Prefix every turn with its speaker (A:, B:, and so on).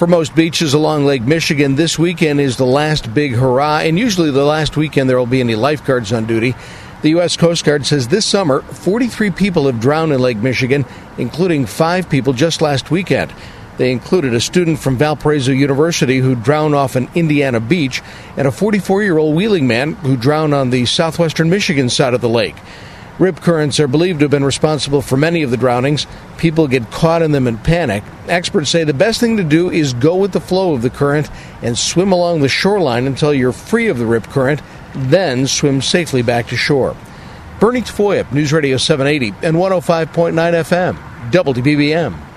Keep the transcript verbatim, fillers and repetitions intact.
A: For most beaches along Lake Michigan, this weekend is the last big hurrah, and usually the last weekend there will be any lifeguards on duty. The U S Coast Guard says this summer, forty-three people have drowned in Lake Michigan, including five people just last weekend. They included a student from Valparaiso University who drowned off an Indiana beach and a forty-four-year-old Wheeling man who drowned on the southwestern Michigan side of the lake. Rip currents are believed to have been responsible for many of the drownings. People get caught in them and panic. Experts say the best thing to do is go with the flow of the current and swim along the shoreline until you're free of the rip current, then swim safely back to shore. Bernie Tafoya, News Radio seven eighty and one oh five point nine F M, W B B M.